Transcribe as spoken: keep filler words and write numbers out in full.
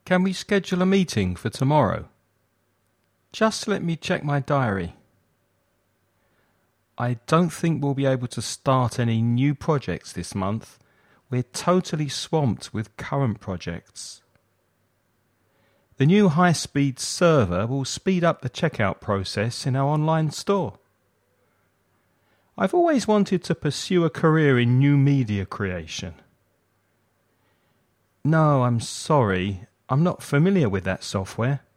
Can we schedule a meeting for tomorrow? Just let me check my diary. I don't think we'll be able to start any new projects this month. We're totally swamped with current projects. The new high-speed server will speed up the checkout process in our online store. I've always wanted to pursue a career in new media creation. No, I'm sorry. I'm not familiar with that software.